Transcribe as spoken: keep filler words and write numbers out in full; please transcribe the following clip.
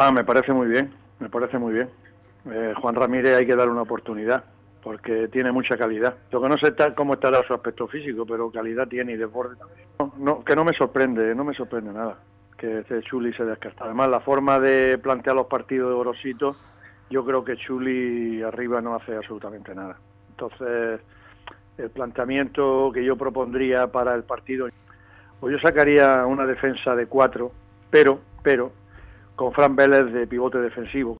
Ah, me parece muy bien, me parece muy bien. Eh, Juan Ramírez hay que darle una oportunidad, porque tiene mucha calidad. Lo que no sé está cómo estará su aspecto físico, pero calidad tiene y desborde también. No, no, que no me sorprende, no me sorprende nada que este Chuli se descarta. Además, la forma de plantear los partidos de Gorosito, yo creo que Chuli arriba no hace absolutamente nada. Entonces, el planteamiento que yo propondría para el partido, pues yo sacaría una defensa de cuatro, pero, pero, con Fran Vélez de pivote defensivo,